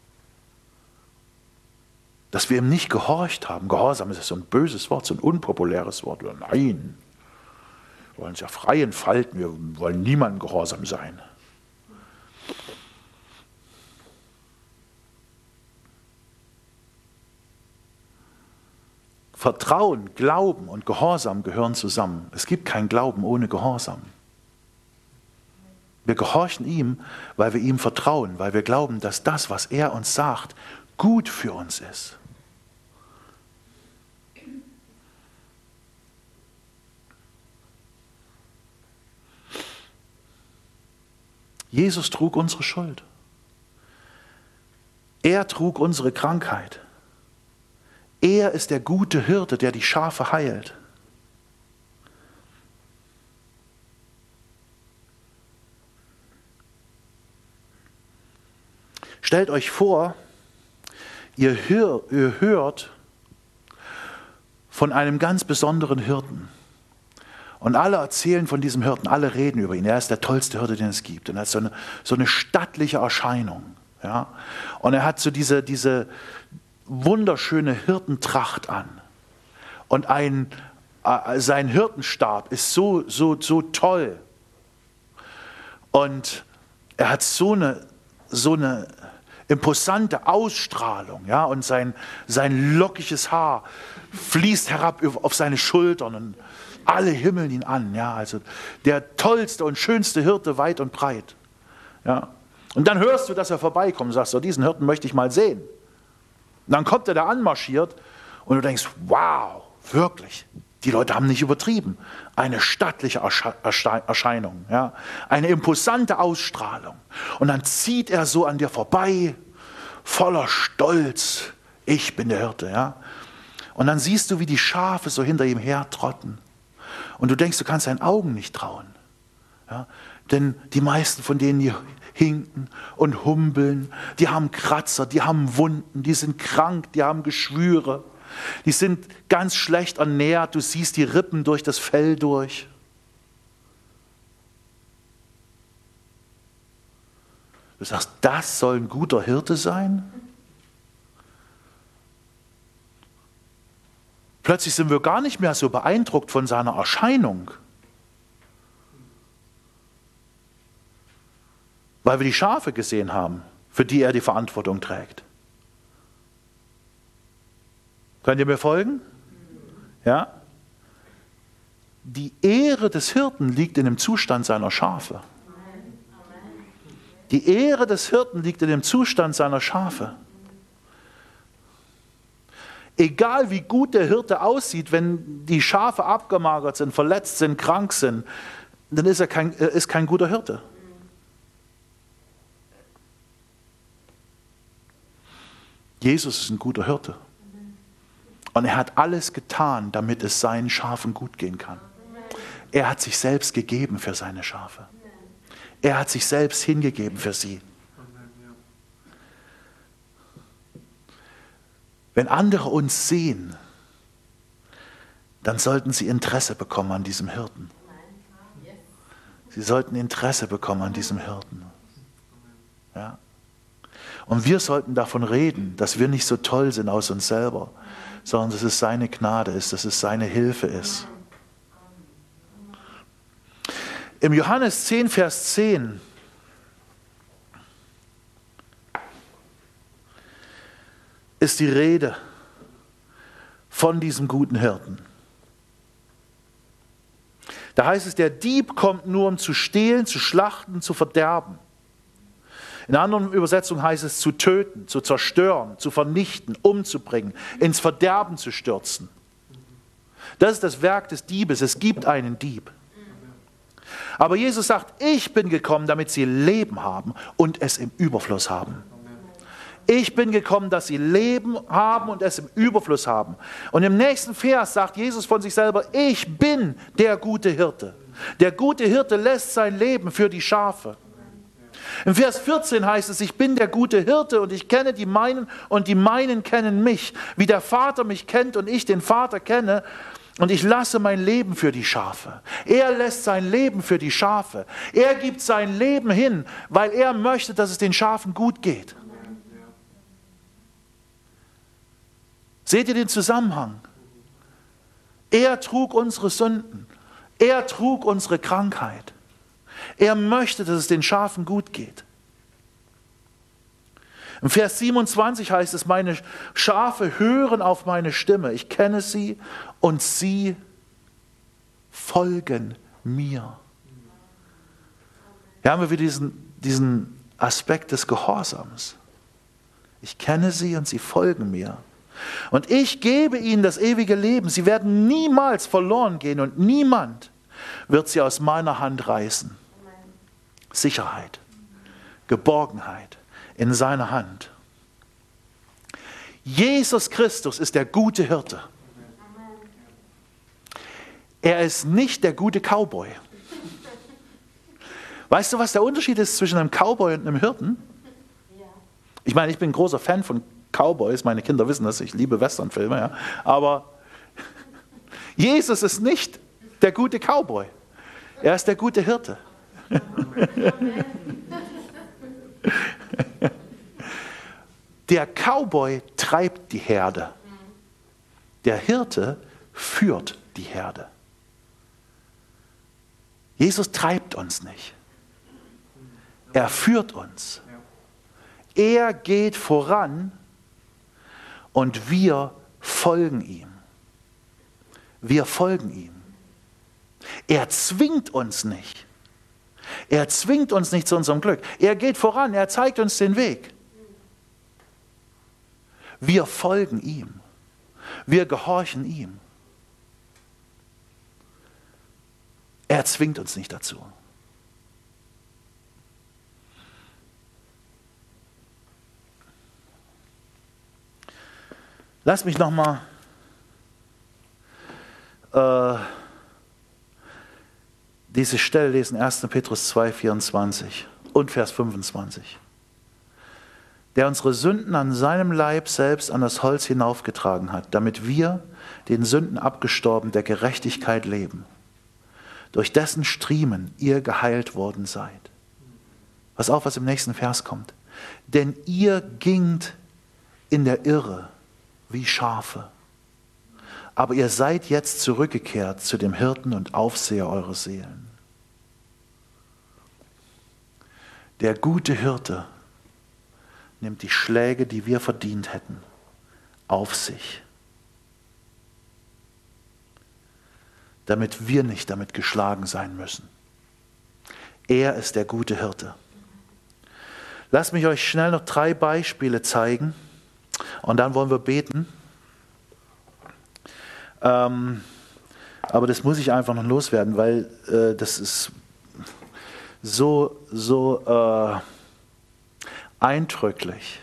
Dass wir ihm nicht gehorcht haben. Gehorsam ist so ein böses Wort, so ein unpopuläres Wort. Nein, wir wollen uns ja frei entfalten, wir wollen niemandem gehorsam sein. Vertrauen, Glauben und Gehorsam gehören zusammen. Es gibt kein Glauben ohne Gehorsam. Wir gehorchen ihm, weil wir ihm vertrauen, weil wir glauben, dass das, was er uns sagt, gut für uns ist. Jesus trug unsere Schuld. Er trug unsere Krankheit. Er ist der gute Hirte, der die Schafe heilt. Stellt euch vor, ihr hört von einem ganz besonderen Hirten. Und alle erzählen von diesem Hirten, alle reden über ihn. Er ist der tollste Hirte, den es gibt. Und er hat so eine stattliche Erscheinung. Ja? Und er hat so diese wunderschöne Hirtentracht an. Und sein Hirtenstab ist so toll. Und er hat so eine imposante Ausstrahlung. Ja? Und sein lockiges Haar fließt herab auf seine Schultern und alle himmeln ihn an, ja, also der tollste und schönste Hirte weit und breit. Ja. Und dann hörst du, dass er vorbeikommt und sagst, so, diesen Hirten möchte ich mal sehen. Und dann kommt er da anmarschiert und du denkst, wow, wirklich, die Leute haben nicht übertrieben. Eine stattliche Erscheinung, ja, eine imposante Ausstrahlung. Und dann zieht er so an dir vorbei, voller Stolz, ich bin der Hirte. Ja. Und dann siehst du, wie die Schafe so hinter ihm hertrotten. Und du denkst, du kannst deinen Augen nicht trauen. Ja? Denn die meisten von denen, die hinken und humpeln, die haben Kratzer, die haben Wunden, die sind krank, die haben Geschwüre, die sind ganz schlecht ernährt, du siehst die Rippen durch das Fell durch. Du sagst, das soll ein guter Hirte sein? Plötzlich sind wir gar nicht mehr so beeindruckt von seiner Erscheinung, weil wir die Schafe gesehen haben, für die er die Verantwortung trägt. Könnt ihr mir folgen? Ja? Die Ehre des Hirten liegt in dem Zustand seiner Schafe. Die Ehre des Hirten liegt in dem Zustand seiner Schafe. Egal wie gut der Hirte aussieht, wenn die Schafe abgemagert sind, verletzt sind, krank sind, dann ist er kein guter Hirte. Jesus ist ein guter Hirte. Und er hat alles getan, damit es seinen Schafen gut gehen kann. Er hat sich selbst gegeben für seine Schafe. Er hat sich selbst hingegeben für sie. Wenn andere uns sehen, dann sollten sie Interesse bekommen an diesem Hirten. Sie sollten Interesse bekommen an diesem Hirten. Ja? Und wir sollten davon reden, dass wir nicht so toll sind aus uns selber, sondern dass es seine Gnade ist, dass es seine Hilfe ist. Im Johannes 10, Vers 10 ist die Rede von diesem guten Hirten. Da heißt es, der Dieb kommt nur, um zu stehlen, zu schlachten, zu verderben. In einer anderen Übersetzung heißt es, zu töten, zu zerstören, zu vernichten, umzubringen, ins Verderben zu stürzen. Das ist das Werk des Diebes. Es gibt einen Dieb. Aber Jesus sagt, ich bin gekommen, damit sie Leben haben und es im Überfluss haben. Ich bin gekommen, dass sie Leben haben und es im Überfluss haben. Und im nächsten Vers sagt Jesus von sich selber, ich bin der gute Hirte. Der gute Hirte lässt sein Leben für die Schafe. Im Vers 14 heißt es, ich bin der gute Hirte und ich kenne die meinen und die meinen kennen mich. Wie der Vater mich kennt und ich den Vater kenne und ich lasse mein Leben für die Schafe. Er lässt sein Leben für die Schafe. Er gibt sein Leben hin, weil er möchte, dass es den Schafen gut geht. Seht ihr den Zusammenhang? Er trug unsere Sünden. Er trug unsere Krankheit. Er möchte, dass es den Schafen gut geht. Im Vers 27 heißt es, meine Schafe hören auf meine Stimme. Ich kenne sie und sie folgen mir. Hier haben wir wieder diesen Aspekt des Gehorsams. Ich kenne sie und sie folgen mir. Und ich gebe ihnen das ewige Leben. Sie werden niemals verloren gehen und niemand wird sie aus meiner Hand reißen. Sicherheit, Geborgenheit in seiner Hand. Jesus Christus ist der gute Hirte. Er ist nicht der gute Cowboy. Weißt du, was der Unterschied ist zwischen einem Cowboy und einem Hirten? Ich meine, ich bin ein großer Fan von Cowboys, meine Kinder wissen das, ich liebe Westernfilme, ja. Aber Jesus ist nicht der gute Cowboy. Er ist der gute Hirte. Der Cowboy treibt die Herde. Der Hirte führt die Herde. Jesus treibt uns nicht. Er führt uns. Er geht voran und wir folgen ihm. Wir folgen ihm. Er zwingt uns nicht. Er zwingt uns nicht zu unserem Glück. Er geht voran, er zeigt uns den Weg. Wir folgen ihm. Wir gehorchen ihm. Er zwingt uns nicht dazu. Lass mich nochmal diese Stelle lesen, 1. Petrus 2, 24 und Vers 25. Der unsere Sünden an seinem Leib selbst an das Holz hinaufgetragen hat, damit wir, den Sünden abgestorben, der Gerechtigkeit leben, durch dessen Striemen ihr geheilt worden seid. Pass auf, was im nächsten Vers kommt. Denn ihr gingt in der Irre wie Schafe, aber ihr seid jetzt zurückgekehrt zu dem Hirten und Aufseher eurer Seelen. Der gute Hirte nimmt die Schläge, die wir verdient hätten, auf sich, damit wir nicht damit geschlagen sein müssen. Er ist der gute Hirte. Lasst mich euch schnell noch 3 Beispiele zeigen und dann wollen wir beten. Aber das muss ich einfach noch loswerden, weil das ist so eindrücklich.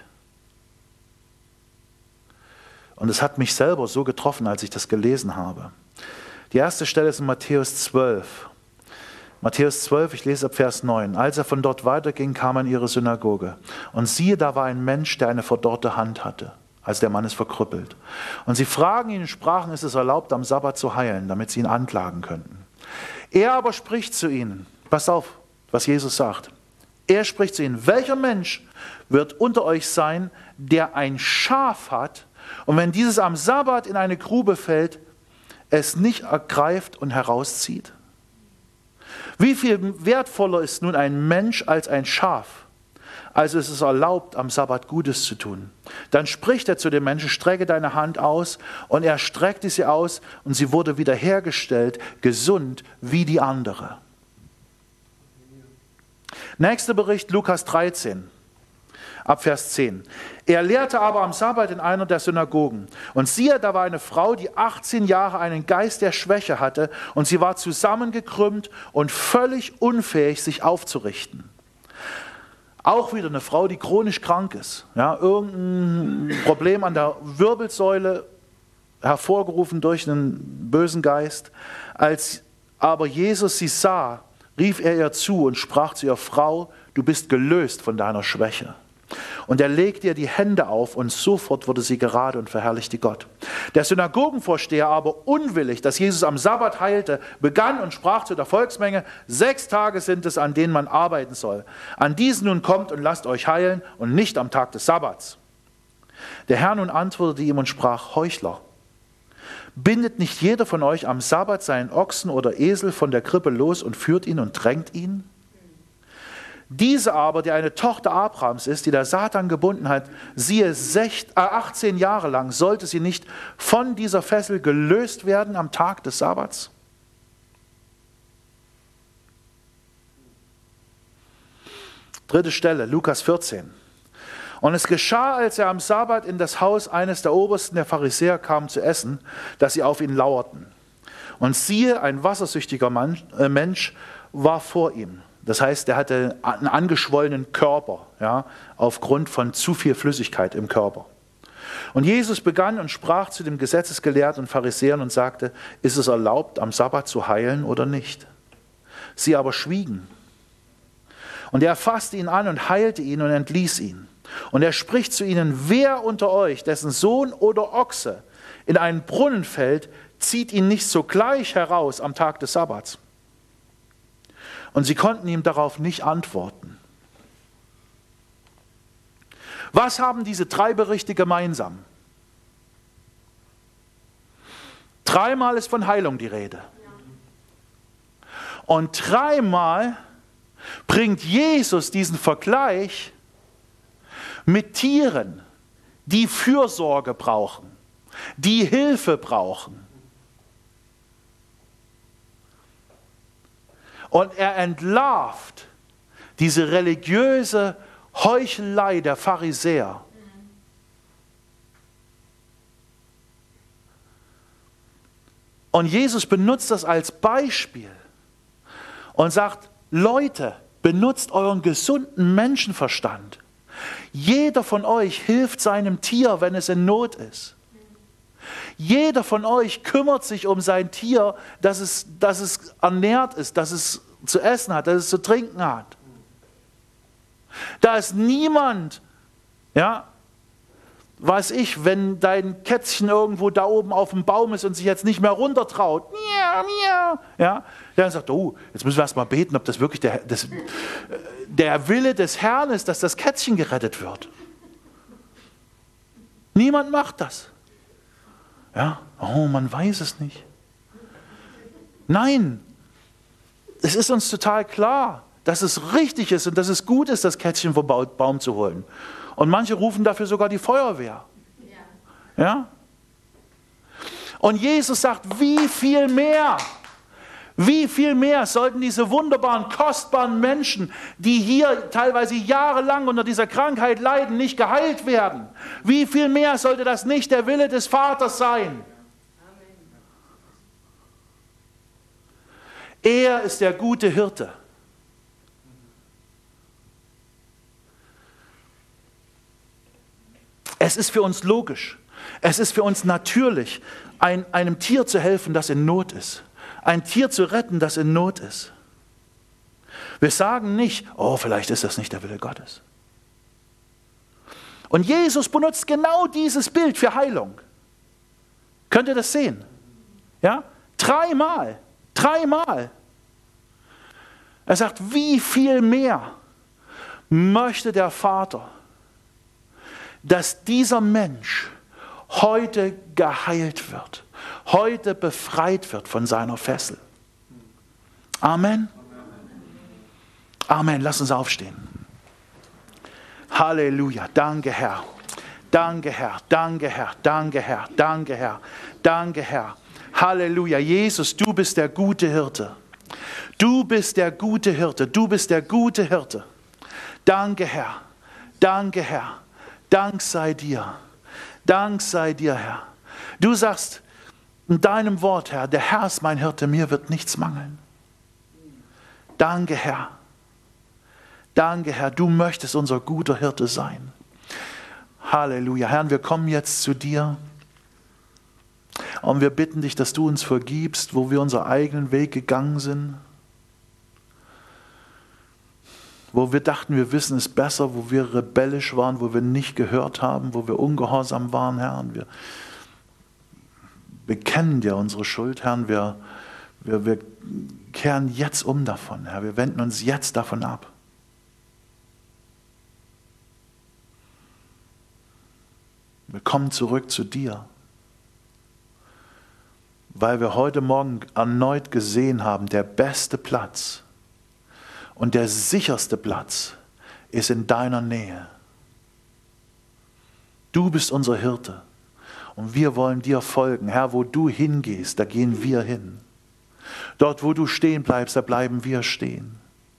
Und es hat mich selber so getroffen, als ich das gelesen habe. Die erste Stelle ist in Matthäus 12. Matthäus 12, ich lese ab Vers 9. Als er von dort weiterging, kam er in ihre Synagoge. Und siehe, da war ein Mensch, der eine verdorrte Hand hatte. Also der Mann ist verkrüppelt. Und sie fragen ihn und sprachen, ist es erlaubt, am Sabbat zu heilen, damit sie ihn anklagen könnten. Er aber spricht zu ihnen, passt auf, was Jesus sagt. Er spricht zu ihnen, welcher Mensch wird unter euch sein, der ein Schaf hat und wenn dieses am Sabbat in eine Grube fällt, es nicht ergreift und herauszieht? Wie viel wertvoller ist nun ein Mensch als ein Schaf? Also es ist erlaubt, am Sabbat Gutes zu tun. Dann spricht er zu dem Menschen, strecke deine Hand aus. Und er streckte sie aus und sie wurde wiederhergestellt, gesund wie die andere. Nächster Bericht, Lukas 13, ab Vers 10. Er lehrte aber am Sabbat in einer der Synagogen. Und siehe, da war eine Frau, die 18 Jahre einen Geist der Schwäche hatte, und sie war zusammengekrümmt und völlig unfähig, sich aufzurichten. Auch wieder eine Frau, die chronisch krank ist. Ja, irgendein Problem an der Wirbelsäule, hervorgerufen durch einen bösen Geist. Als aber Jesus sie sah, rief er ihr zu und sprach zu ihr, Frau, du bist gelöst von deiner Schwäche. Und er legte ihr die Hände auf und sofort wurde sie gerade und verherrlichte Gott. Der Synagogenvorsteher aber, unwillig, dass Jesus am Sabbat heilte, begann und sprach zu der Volksmenge, 6 Tage sind es, an denen man arbeiten soll. An diesen nun kommt und lasst euch heilen und nicht am Tag des Sabbats. Der Herr nun antwortete ihm und sprach, Heuchler, bindet nicht jeder von euch am Sabbat seinen Ochsen oder Esel von der Krippe los und führt ihn und drängt ihn? Diese aber, die eine Tochter Abrahams ist, die der Satan gebunden hat, siehe 18 Jahre lang, sollte sie nicht von dieser Fessel gelöst werden am Tag des Sabbats? Dritte Stelle, Lukas 14. Und es geschah, als er am Sabbat in das Haus eines der Obersten der Pharisäer kam zu essen, dass sie auf ihn lauerten. Und siehe, ein wassersüchtiger Mensch war vor ihm. Das heißt, er hatte einen angeschwollenen Körper, ja, aufgrund von zu viel Flüssigkeit im Körper. Und Jesus begann und sprach zu dem Gesetzesgelehrten und Pharisäern und sagte, ist es erlaubt, am Sabbat zu heilen oder nicht? Sie aber schwiegen. Und er fasste ihn an und heilte ihn und entließ ihn. Und er spricht zu ihnen, wer unter euch, dessen Sohn oder Ochse in einen Brunnen fällt, zieht ihn nicht sogleich heraus am Tag des Sabbats. Und sie konnten ihm darauf nicht antworten. Was haben diese 3 Berichte gemeinsam? 3-mal ist von Heilung die Rede. Und 3-mal bringt Jesus diesen Vergleich mit Tieren, die Fürsorge brauchen, die Hilfe brauchen. Und er entlarvt diese religiöse Heuchelei der Pharisäer. Und Jesus benutzt das als Beispiel und sagt, Leute, benutzt euren gesunden Menschenverstand. Jeder von euch hilft seinem Tier, wenn es in Not ist. Jeder von euch kümmert sich um sein Tier, dass es ernährt ist, dass es zu essen hat, dass es zu trinken hat. Da ist niemand, ja, weiß ich, wenn dein Kätzchen irgendwo da oben auf dem Baum ist und sich jetzt nicht mehr runtertraut, miau, miau, ja, dann sagt, oh, jetzt müssen wir erst mal beten, ob das wirklich der Wille des Herrn ist, dass das Kätzchen gerettet wird. Niemand macht das. Ja? Oh, man weiß es nicht. Nein, es ist uns total klar, dass es richtig ist und dass es gut ist, das Kätzchen vom Baum zu holen. Und manche rufen dafür sogar die Feuerwehr. Ja? Und Jesus sagt, wie viel mehr sollten diese wunderbaren, kostbaren Menschen, die hier teilweise jahrelang unter dieser Krankheit leiden, nicht geheilt werden? Wie viel mehr sollte das nicht der Wille des Vaters sein? Er ist der gute Hirte. Es ist für uns logisch, es ist für uns natürlich, einem Tier zu helfen, das in Not ist. Ein Tier zu retten, das in Not ist. Wir sagen nicht, oh, vielleicht ist das nicht der Wille Gottes. Und Jesus benutzt genau dieses Bild für Heilung. Könnt ihr das sehen? Ja? Dreimal. Er sagt, wie viel mehr möchte der Vater, dass dieser Mensch heute geheilt wird, heute befreit wird von seiner Fessel. Amen. Amen. Lass uns aufstehen. Halleluja. Danke, Herr. Danke, Herr. Danke, Herr. Danke, Herr. Danke, Herr. Danke, Herr. Halleluja. Jesus, du bist der gute Hirte. Du bist der gute Hirte. Du bist der gute Hirte. Danke, Herr. Danke, Herr. Dank sei dir. Dank sei dir, Herr. Du sagst in deinem Wort, Herr, der Herr ist mein Hirte, mir wird nichts mangeln. Danke, Herr. Danke, Herr, du möchtest unser guter Hirte sein. Halleluja. Herr, wir kommen jetzt zu dir und wir bitten dich, dass du uns vergibst, wo wir unseren eigenen Weg gegangen sind. Wo wir dachten, wir wissen es besser, wo wir rebellisch waren, wo wir nicht gehört haben, wo wir ungehorsam waren, Herr. Und wir bekennen dir unsere Schuld, Herr. Wir kehren jetzt um davon, Herr. Wir wenden uns jetzt davon ab. Wir kommen zurück zu dir, weil wir heute Morgen erneut gesehen haben, der beste Platz und der sicherste Platz ist in deiner Nähe. Du bist unser Hirte und wir wollen dir folgen. Herr, wo du hingehst, da gehen wir hin. Dort, wo du stehen bleibst, da bleiben wir stehen.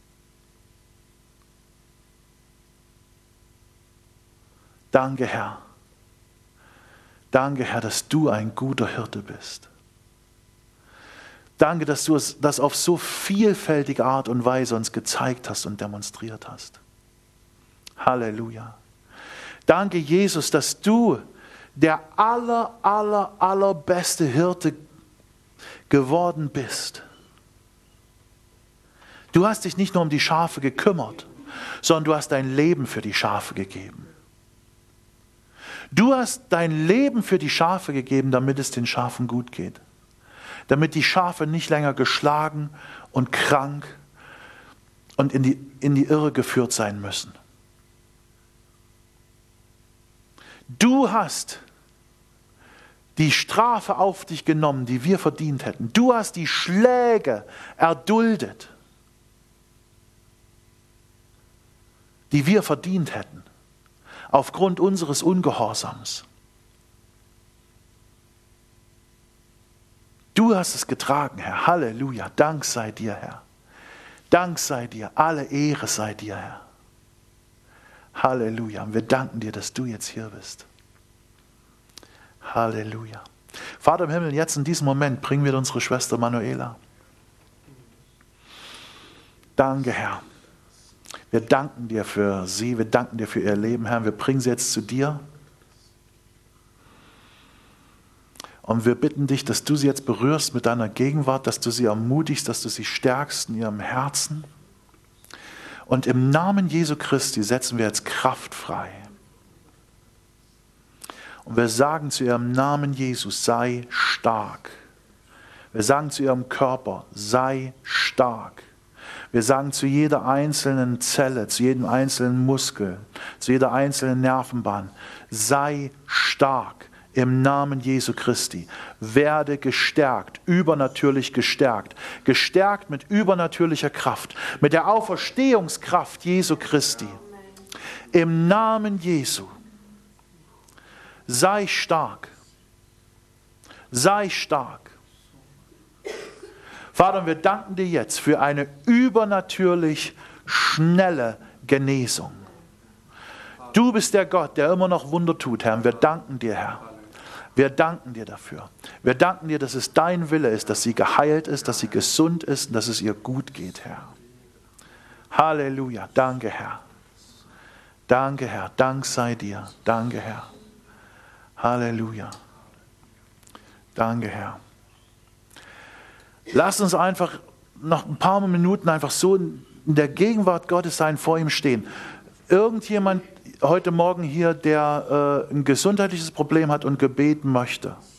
Danke, Herr. Danke, Herr, dass du ein guter Hirte bist. Danke, dass du das auf so vielfältige Art und Weise uns gezeigt hast und demonstriert hast. Halleluja. Danke, Jesus, dass du der allerbeste Hirte geworden bist. Du hast dich nicht nur um die Schafe gekümmert, sondern du hast dein Leben für die Schafe gegeben. Du hast dein Leben für die Schafe gegeben, damit es den Schafen gut geht. Damit die Schafe nicht länger geschlagen und krank und in die Irre geführt sein müssen. Du hast die Strafe auf dich genommen, die wir verdient hätten. Du hast die Schläge erduldet, die wir verdient hätten, aufgrund unseres Ungehorsams. Du hast es getragen, Herr. Halleluja. Dank sei dir, Herr. Dank sei dir. Alle Ehre sei dir, Herr. Halleluja. Und wir danken dir, dass du jetzt hier bist. Halleluja. Vater im Himmel, jetzt in diesem Moment bringen wir unsere Schwester Manuela. Danke, Herr. Wir danken dir für sie, wir danken dir für ihr Leben, Herr. Wir bringen sie jetzt zu dir. Und wir bitten dich, dass du sie jetzt berührst mit deiner Gegenwart, dass du sie ermutigst, dass du sie stärkst in ihrem Herzen. Und im Namen Jesu Christi setzen wir jetzt Kraft frei. Und wir sagen zu ihrem Namen Jesus, sei stark. Wir sagen zu ihrem Körper, sei stark. Wir sagen zu jeder einzelnen Zelle, zu jedem einzelnen Muskel, zu jeder einzelnen Nervenbahn, sei stark Im Namen Jesu Christi. Werde gestärkt, übernatürlich gestärkt. Gestärkt mit übernatürlicher Kraft, mit der Auferstehungskraft Jesu Christi. Im Namen Jesu. Sei stark. Sei stark. Vater, wir danken dir jetzt für eine übernatürlich schnelle Genesung. Du bist der Gott, der immer noch Wunder tut, Herr. Und wir danken dir, Herr. Wir danken dir dafür. Wir danken dir, dass es dein Wille ist, dass sie geheilt ist, dass sie gesund ist und dass es ihr gut geht, Herr. Halleluja. Danke, Herr. Danke, Herr. Dank sei dir. Danke, Herr. Halleluja. Danke, Herr. Lass uns einfach noch ein paar Minuten einfach so in der Gegenwart Gottes sein, vor ihm stehen. Irgendjemand heute Morgen hier, der ein gesundheitliches Problem hat und gebeten möchte.